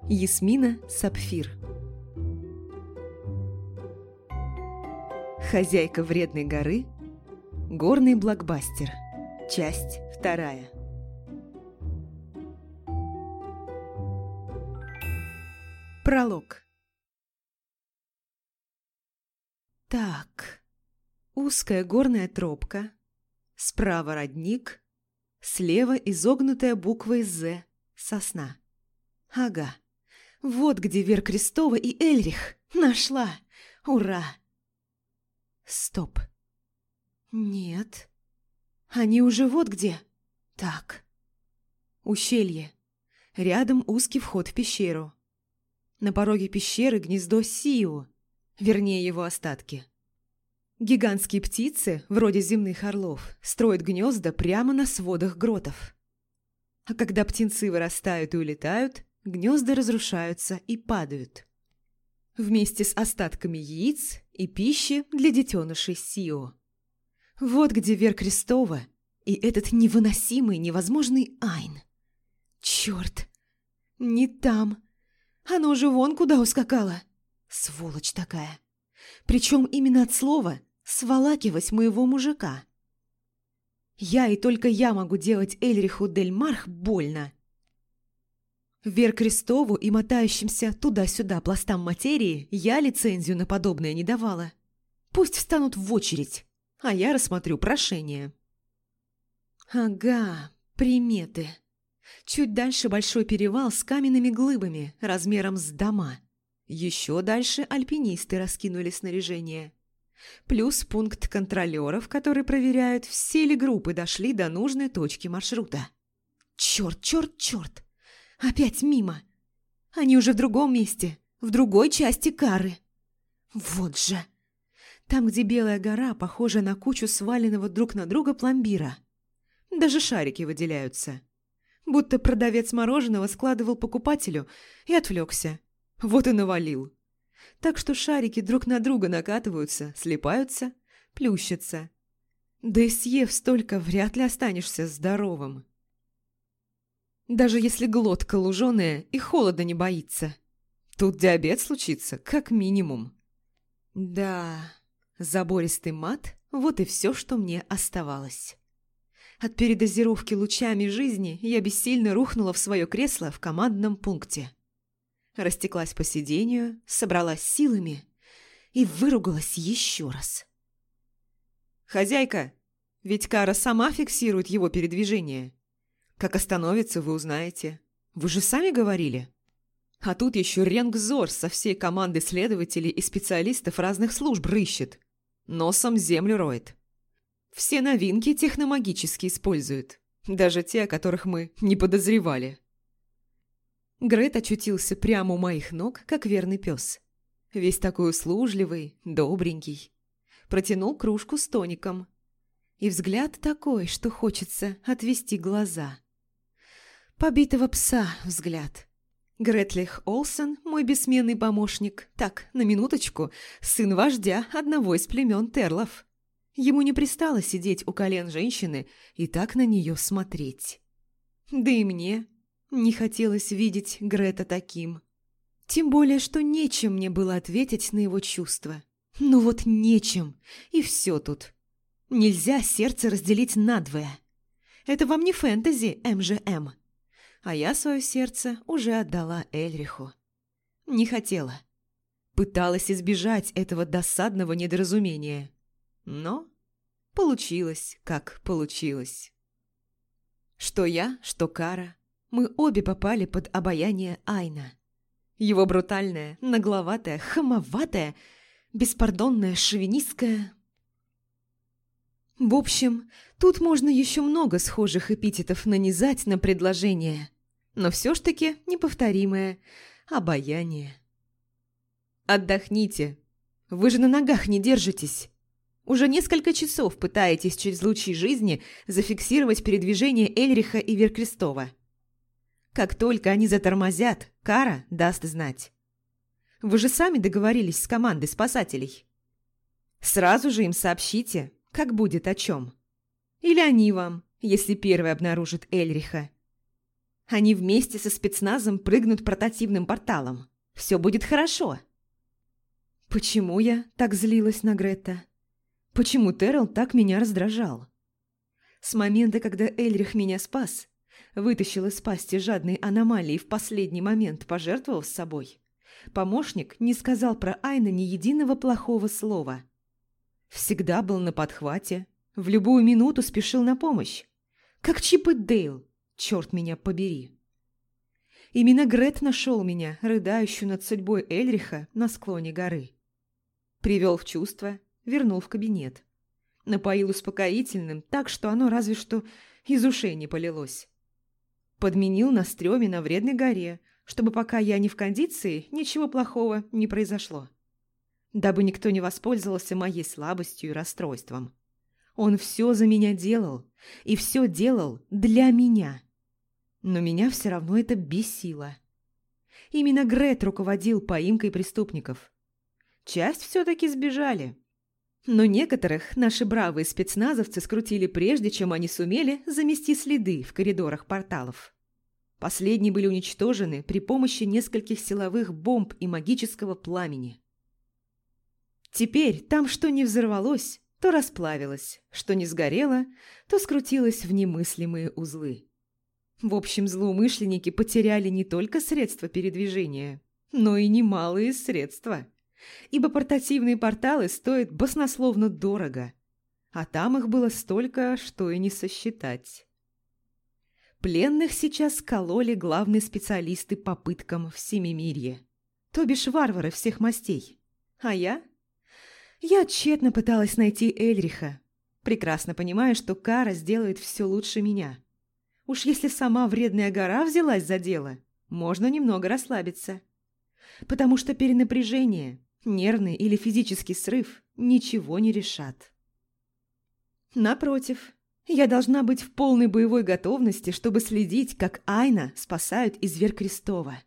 Ясмина Сапфир. Хозяйка вредной горы. Горный блокбастер. Часть 2. Пролог. Так. Узкая горная тропка. Справа родник. Слева изогнутая буквой «З» сосна. Ага. Вот где Вера Крестова и Эльрих. Нашла. Ура! Стоп. Нет. Они уже вот где. Так. Ущелье. Рядом узкий вход в пещеру. На пороге пещеры гнездо Сиу, вернее его остатки. Гигантские птицы, вроде земных орлов, строят гнезда прямо на сводах гротов. А когда птенцы вырастают и улетают, гнезда разрушаются и падают. Вместе с остатками яиц и пищи для детенышей Сиу. Вот где Вера Крестова и этот невыносимый, невозможный Айн. Черт! Не там! Она уже вон куда ускакала. Сволочь такая. Причем именно от слова «сволакивать» моего мужика. Я и только я могу делать Эльриху дель Марх больно. Вер Крестову и мотающимся туда-сюда пластам материи я лицензию на подобное не давала. Пусть встанут в очередь, а я рассмотрю прошение. Ага, приметы. Чуть дальше большой перевал с каменными глыбами размером с дома. Еще дальше альпинисты раскинули снаряжение. Плюс пункт контролеров, которые проверяют, все ли группы дошли до нужной точки маршрута. Черт, черт, черт! Опять мимо! Они уже в другом месте, в другой части Кары. Вот же! Там, где Белая гора похожа на кучу сваленного друг на друга пломбира. Даже шарики выделяются. Будто продавец мороженого складывал покупателю и отвлекся. Вот и навалил. Так что шарики друг на друга накатываются, слипаются, плющатся. Да и съев столько, вряд ли останешься здоровым. Даже если глотка луженая и холода не боится. Тут диабет случится, как минимум. Да, забористый мат – вот и все, что мне оставалось. От передозировки лучами жизни я бессильно рухнула в свое кресло в командном пункте. Растеклась по сиденью, собралась силами и выругалась еще раз. «Хозяйка, ведь Кара сама фиксирует его передвижение. Как остановится, вы узнаете. Вы же сами говорили. А тут еще Ренгзор со всей командой следователей и специалистов разных служб рыщет. Носом землю роет. Все новинки техномагически используют, даже те, о которых мы не подозревали». Грет очутился прямо у моих ног, как верный пес. Весь такой услужливый, добренький. Протянул кружку с тоником. И взгляд такой, что хочется отвести глаза. Побитого пса взгляд. Гретлих Олсен, мой бессменный помощник, так, на минуточку, сын вождя одного из племен Терлов. Ему не пристало сидеть у колен женщины и так на нее смотреть. Да и мне не хотелось видеть Грета таким. Тем более, что нечем мне было ответить на его чувства. Ну вот нечем, и все тут. Нельзя сердце разделить надвое. Это вам не фэнтези МЖМ. А я свое сердце уже отдала Эльриху. Не хотела. Пыталась избежать этого досадного недоразумения. Но получилось, как получилось. Что я, что Кара, мы обе попали под обаяние Айна. Его брутальное, нагловатое, хамоватое, беспардонное, шовинистское. В общем, тут можно еще много схожих эпитетов нанизать на предложение, но все ж таки неповторимое обаяние. Отдохните. Вы же на ногах не держитесь. Уже несколько часов пытаетесь через лучи жизни зафиксировать передвижение Эльриха и Веркрестова. Как только они затормозят, Кара даст знать. Вы же сами договорились с командой спасателей. Сразу же им сообщите, как будет о чем. Или они вам, если первый обнаружит Эльриха. Они вместе со спецназом прыгнут портативным порталом. Все будет хорошо. Почему я так злилась на Гретта? Почему Террell так меня раздражал? С момента, когда Эльрих меня спас, вытащил из пасти жадной аномалии и в последний момент пожертвовал собой, помощник не сказал про Айна ни единого плохого слова. Всегда был на подхвате, в любую минуту спешил на помощь. Как Чип и Дейл, черт меня побери. Именно Грет нашел меня, рыдающую над судьбой Эльриха, на склоне горы. Привел в чувство, вернул в кабинет. Напоил успокоительным так, что оно разве что из ушей не полилось. Подменил на стреме на вредной горе, чтобы пока я не в кондиции, ничего плохого не произошло. Дабы никто не воспользовался моей слабостью и расстройством. Он все за меня делал, и все делал для меня. Но меня все равно это бесило. Именно Грет руководил поимкой преступников. Часть все-таки сбежали. Но некоторых наши бравые спецназовцы скрутили прежде, чем они сумели замести следы в коридорах порталов. Последние были уничтожены при помощи нескольких силовых бомб и магического пламени. Теперь там что не взорвалось, то расплавилось, что не сгорело, то скрутилось в немыслимые узлы. В общем, злоумышленники потеряли не только средства передвижения, но и немалые средства. Ибо портативные порталы стоят баснословно дорого, а там их было столько, что и не сосчитать. Пленных сейчас кололи главные специалисты по пыткам в Семимирье, то бишь варвары всех мастей. А я? Я тщетно пыталась найти Эльриха, прекрасно понимая, что Кара сделает все лучше меня. Уж если сама вредная гора взялась за дело, можно немного расслабиться. Потому что перенапряжение, нервный или физический срыв ничего не решат. Напротив, я должна быть в полной боевой готовности, чтобы следить, как Айна спасают из Веркрестова.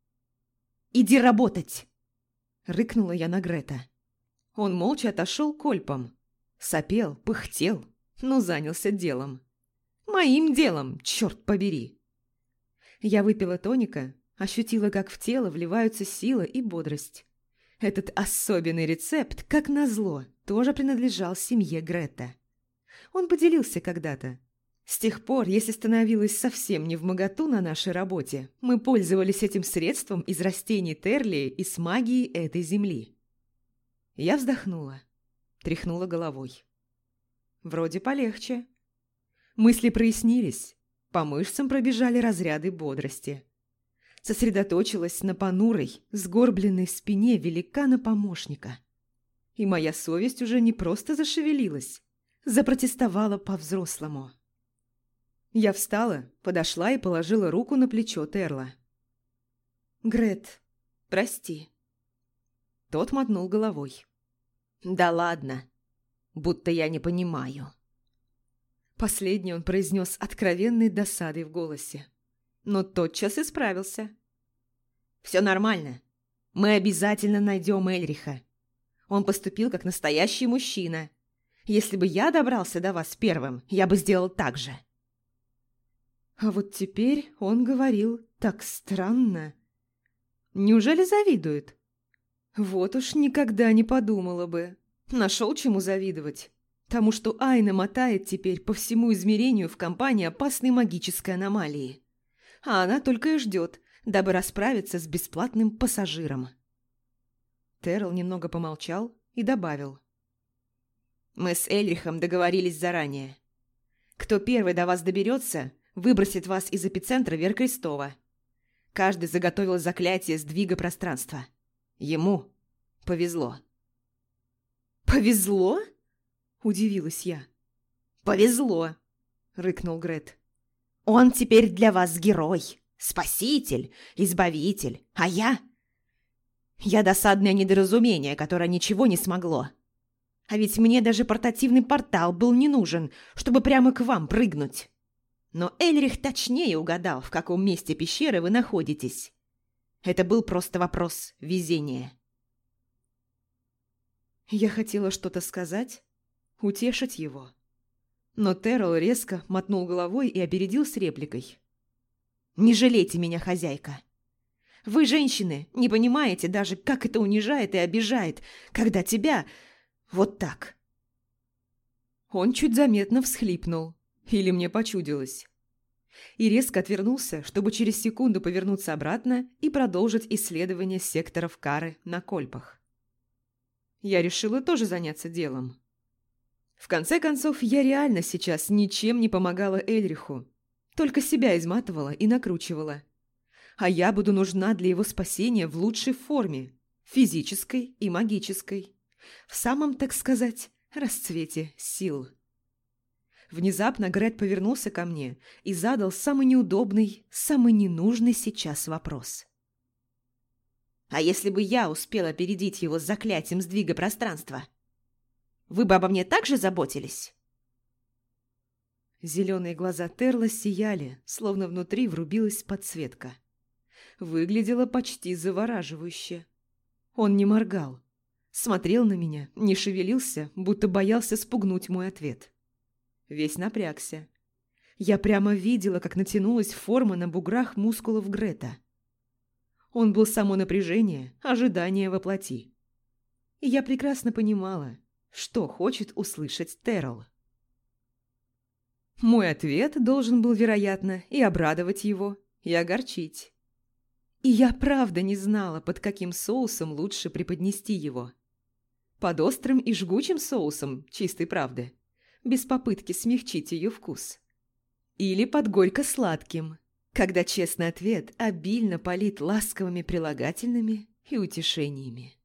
«Иди работать!» – рыкнула я на Грета. Он молча отошел к Ольпам. Сопел, пыхтел, но занялся делом. Моим делом, черт побери! Я выпила тоника, ощутила, как в тело вливаются сила и бодрость. Этот особенный рецепт, как назло, тоже принадлежал семье Гретта. Он поделился когда-то. С тех пор, если становилось совсем невмоготу на нашей работе, мы пользовались этим средством из растений Терлии и с магией этой земли. Я вздохнула, тряхнула головой. Вроде полегче. Мысли прояснились, по мышцам пробежали разряды бодрости. Сосредоточилась на понурой, сгорбленной спине великана-помощника. И моя совесть уже не просто зашевелилась, запротестовала по-взрослому. Я встала, подошла и положила руку на плечо Терла. «Грет, прости». Тот мотнул головой. «Да ладно, будто я не понимаю». Последний он произнес откровенной досадой в голосе, но тотчас исправился. «Все нормально. Мы обязательно найдем Эльриха. Он поступил как настоящий мужчина. Если бы я добрался до вас первым, я бы сделал так же». А вот теперь он говорил так странно. Неужели завидует? Вот уж никогда не подумала бы. Нашел чему завидовать. Тому, что Айна мотает теперь по всему измерению в компании опасной магической аномалии. А она только и ждет, дабы расправиться с бесплатным пассажиром. Террell немного помолчал и добавил. «Мы с Эльрихом договорились заранее. Кто первый до вас доберется, выбросит вас из эпицентра Веркрестова. Каждый заготовил заклятие сдвига пространства. Ему повезло». «Повезло?» – удивилась я. «Повезло!» – рыкнул Грет. «Он теперь для вас герой, спаситель, избавитель, а я? Я досадное недоразумение, которое ничего не смогло. А ведь мне даже портативный портал был не нужен, чтобы прямо к вам прыгнуть. Но Эльрих точнее угадал, в каком месте пещеры вы находитесь. Это был просто вопрос везения». Я хотела что-то сказать, утешить его. Но Террell резко мотнул головой и опередил с репликой. Не жалейте меня, хозяйка. Вы, женщины, не понимаете даже, как это унижает и обижает, когда тебя вот так». Он чуть заметно всхлипнул, или мне почудилось, и резко отвернулся, чтобы через секунду повернуться обратно и продолжить исследование секторов кары на кольпах. Я решила тоже заняться делом. В конце концов, я реально сейчас ничем не помогала Эльриху, только себя изматывала и накручивала. А я буду нужна для его спасения в лучшей форме, физической и магической, в самом, так сказать, расцвете сил. Внезапно Грет повернулся ко мне и задал самый неудобный, самый ненужный сейчас вопрос. «А если бы я успела опередить его с заклятием сдвига пространства, вы бы обо мне так же заботились?» Зеленые глаза Терла сияли, словно внутри врубилась подсветка. Выглядело почти завораживающе. Он не моргал, смотрел на меня, не шевелился, будто боялся спугнуть мой ответ. Весь напрягся. Я прямо видела, как натянулась форма на буграх мускулов Грета. Он был само напряжение, ожидание во плоти. И я прекрасно понимала, что хочет услышать Терл. Мой ответ должен был, вероятно, и обрадовать его, и огорчить. И я правда не знала, под каким соусом лучше преподнести его. Под острым и жгучим соусом чистой правды, без попытки смягчить ее вкус. Или под горько-сладким, когда честный ответ обильно полит ласковыми прилагательными и утешениями.